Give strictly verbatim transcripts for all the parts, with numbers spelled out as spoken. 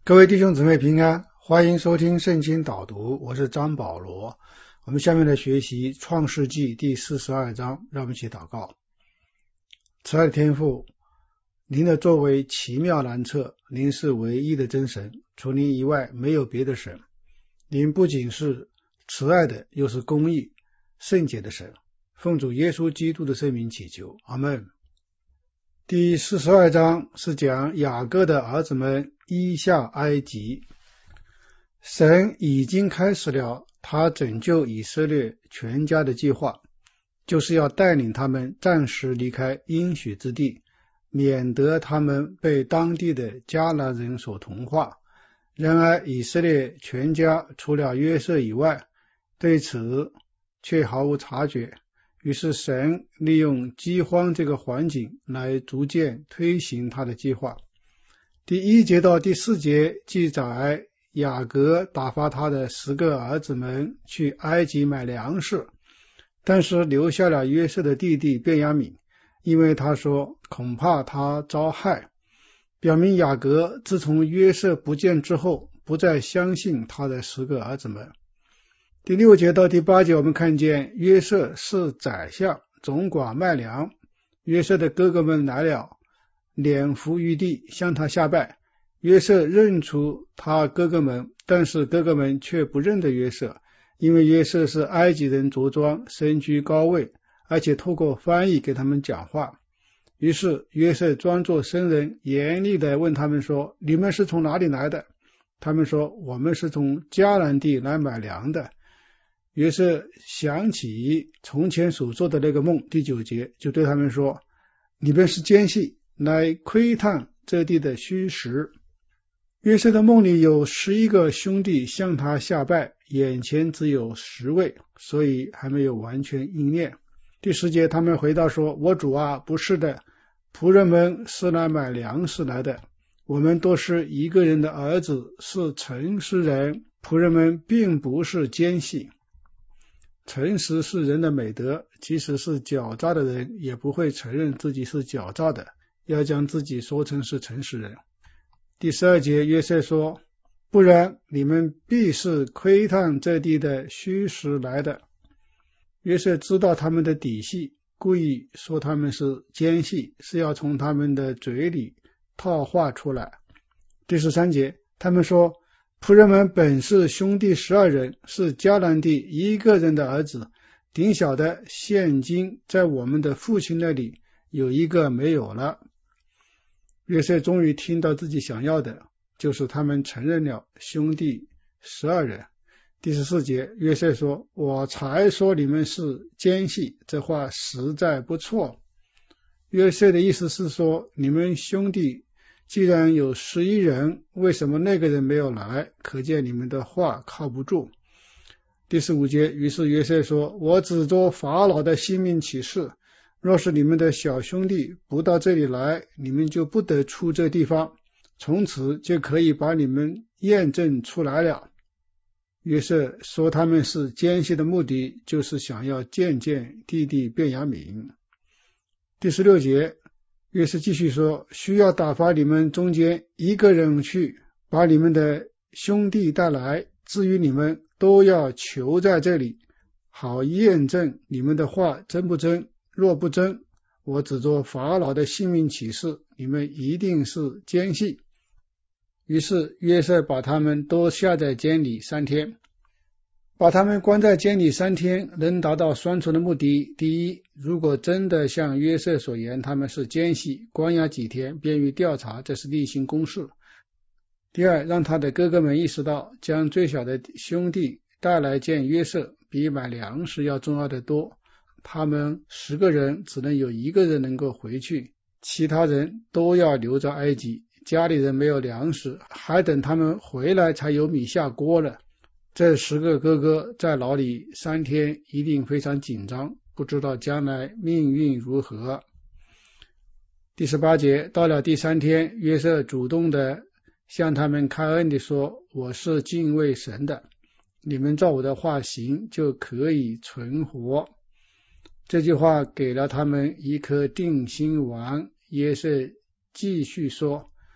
各位弟兄姊妹平安，欢迎收听圣经导读，我是张保罗。我们下面来学习创世纪第四十二章，让我们一起祷告。慈爱的天父，您的作为奇妙难测，您是唯一的真神，除您以外没有别的神。您不仅是慈爱的，又是公义圣洁的神。奉主耶稣基督的圣名祈求，阿们。第四十二章是讲雅各的儿子们依下埃及。神已经开始了他拯救以色列全家的计划，就是要带领他们暂时离开应许之地，免得他们被当地的迦南人所同化。然而以色列全家除了约瑟以外，对此却毫无察觉。于是神利用饥荒这个环境来逐渐推行他的计划。第一节到第四节记载雅各打发他的十个儿子们去埃及买粮食，但是留下了约瑟的弟弟便雅悯，因为他说恐怕他遭害，表明雅各自从约瑟不见之后不再相信他的十个儿子们。第六节到第八节我们看见约瑟是宰相，总管卖粮。约瑟的哥哥们来了，脸伏于地向他下拜。约瑟认出他哥哥们，但是哥哥们却不认得约瑟，因为约瑟是埃及人着装，身居高位，而且透过翻译给他们讲话。于是约瑟装作僧人，严厉地问他们说，你们是从哪里来的？他们说，我们是从迦南地来买粮的。约瑟想起从前所做的那个梦，第九节就对他们说，你们是奸细，来窥探这地的虚实。约瑟的梦里有十一个兄弟向他下拜，眼前只有十位，所以还没有完全应验。第十节他们回答说，我主啊，不是的，仆人们是来买粮食来的，我们都是一个人的儿子，是诚实人，仆人们并不是奸细。诚实是人的美德，即使是狡诈的人也不会承认自己是狡诈的，要将自己说成是诚实人。第十二节约瑟说，不然你们必是窥探这地的虚实来的。约瑟知道他们的底细，故意说他们是奸细，是要从他们的嘴里套话出来。第十三节他们说，仆人们本是兄弟十二人，是迦南地一个人的儿子，顶小的现今在我们的父亲那里有一个没有了。约瑟终于听到自己想要的，就是他们承认了兄弟十二人。第十四节约瑟说，我才说你们是奸细，这话实在不错。约瑟的意思是说，你们兄弟既然有十一人，为什么那个人没有来？可见你们的话靠不住。第十五节于是约瑟说，我指着法老的性命起誓，若是你们的小兄弟不到这里来，你们就不得出这地方，从此就可以把你们验证出来了。约瑟说他们是奸细的目的，就是想要见见弟弟便雅悯。第十六节约瑟继续说，需要打发你们中间一个人去，把你们的兄弟带来，至于你们都要求在这里，好验证你们的话真不真，若不真，我指着法老的性命起誓，你们一定是奸细。于是约瑟把他们都下在监里三天。把他们关在监里三天能达到双重的目的。第一，如果真的像约瑟所言他们是奸细，关押几天便于调查，这是例行公事。第二，让他的哥哥们意识到将最小的兄弟带来见约瑟比买粮食要重要的多。他们十个人只能有一个人能够回去，其他人都要留在埃及，家里人没有粮食，还等他们回来才有米下锅了。这十个哥哥在牢里三天，一定非常紧张，不知道将来命运如何。第十八节到了第三天，约瑟主动的向他们开恩地说，我是敬畏神的，你们照我的话行，就可以存活。这句话给了他们一颗定心丸。约瑟继续说，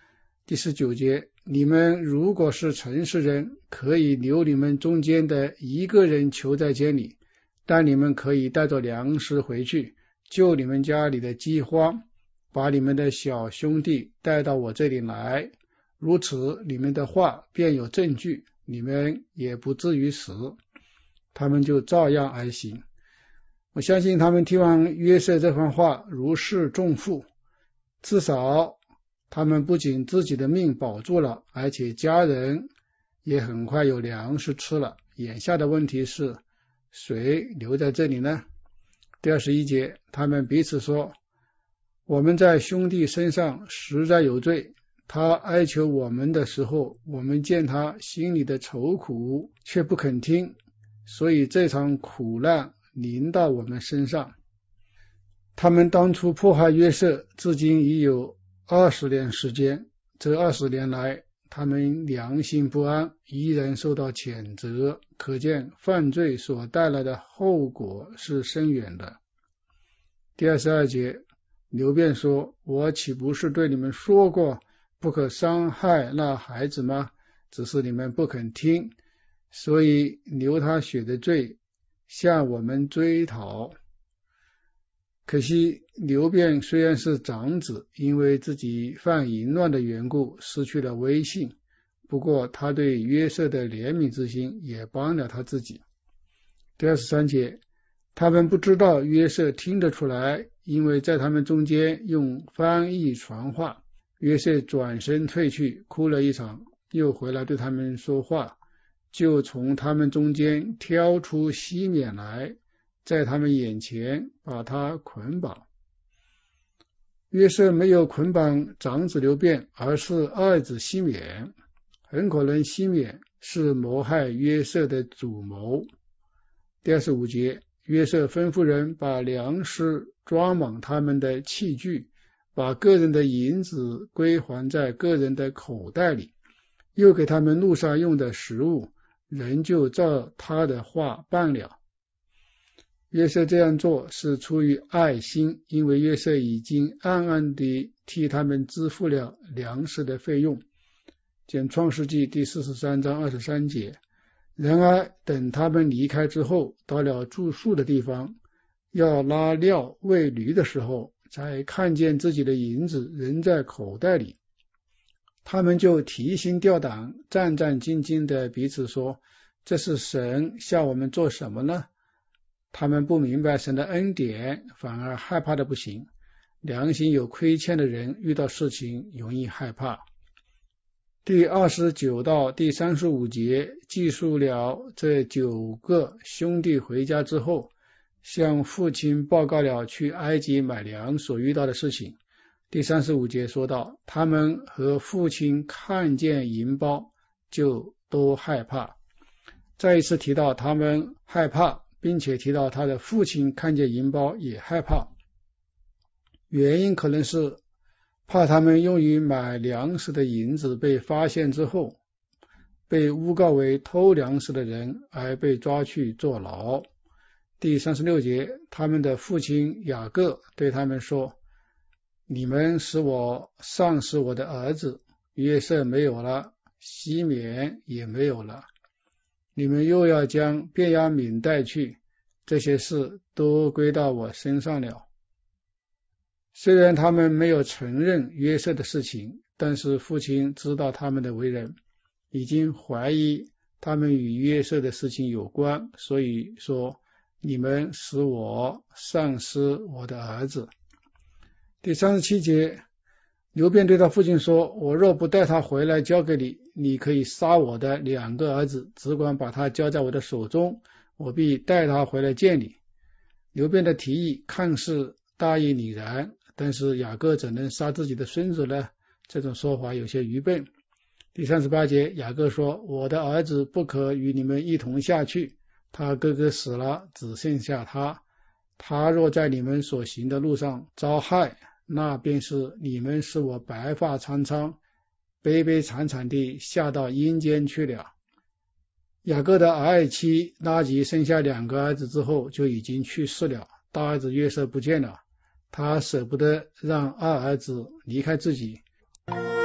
第十九节，你们如果是诚实人，可以留你们中间的一个人囚在监里，但你们可以带着粮食回去，救你们家里的饥荒，把你们的小兄弟带到我这里来，如此你们的话便有证据，你们也不至于死。他们就照样而行。我相信他们听完约瑟这番话如释重负，至少他们不仅自己的命保住了，而且家人也很快有粮食吃了。眼下的问题是，谁留在这里呢？第二十一节，他们彼此说，我们在兄弟身上实在有罪，他哀求我们的时候，我们见他心里的愁苦，却不肯听，所以这场苦难临到我们身上。他们当初迫害约瑟，至今已有二十年时间，这二十年来，他们良心不安，依然受到谴责，可见犯罪所带来的后果是深远的。第二十二节，流辩说，我岂不是对你们说过，不可伤害那孩子吗？只是你们不肯听，所以流他血的罪向我们追讨。可惜流辩虽然是长子，因为自己犯淫乱的缘故失去了威信，不过他对约瑟的怜悯之心也帮了他自己。第二十三节，他们不知道约瑟听得出来，因为在他们中间用翻译传话。约瑟转身退去，哭了一场，又回来对他们说话，就从他们中间挑出西缅来，在他们眼前把他捆绑。约瑟没有捆绑长子流辩，而是二子西缅，很可能西缅是谋害约瑟的主谋。第二十五节，约瑟吩咐人把粮食装满他们的器具，把个人的银子归还在个人的口袋里，又给他们路上用的食物，人就照他的话办了。约瑟这样做是出于爱心，因为约瑟已经暗暗地替他们支付了粮食的费用。见创世纪第四十三章二十三节。然而等他们离开之后，到了住宿的地方，要拉料喂驴的时候，才看见自己的银子仍在口袋里。他们就提心吊胆，战战兢兢地彼此说，这是神向我们做什么呢？他们不明白神的恩典，反而害怕的不行。良心有亏欠的人遇到事情容易害怕。第二十九到第三十五节记述了这九个兄弟回家之后，向父亲报告了去埃及买粮所遇到的事情。第三十五节说到，他们和父亲看见银包就都害怕。再一次提到他们害怕，并且提到他的父亲看见银包也害怕。原因可能是怕他们用于买粮食的银子被发现之后，被诬告为偷粮食的人而被抓去坐牢。第三十六节，他们的父亲雅各对他们说，你们使我丧失我的儿子，约瑟没有了，西缅也没有了，你们又要将便雅悯带去，这些事都归到我身上了。虽然他们没有承认约瑟的事情，但是父亲知道他们的为人，已经怀疑他们与约瑟的事情有关，所以说，你们使我丧失我的儿子。第三十七节，流辩对他父亲说，我若不带他回来交给你，你可以杀我的两个儿子，只管把他交在我的手中，我必带他回来见你。流辩的提议看似大义凛然，但是雅各怎能杀自己的孙子呢？这种说法有些愚笨。第三十八节，雅各说，我的儿子不可与你们一同下去，他哥哥死了，只剩下他，他若在你们所行的路上遭害，那便是你们使我白发苍苍，悲悲惨惨地下到阴间去了。雅各的儿妻拉吉生下两个儿子之后就已经去世了，大儿子约瑟不见了，他舍不得让二儿子离开自己。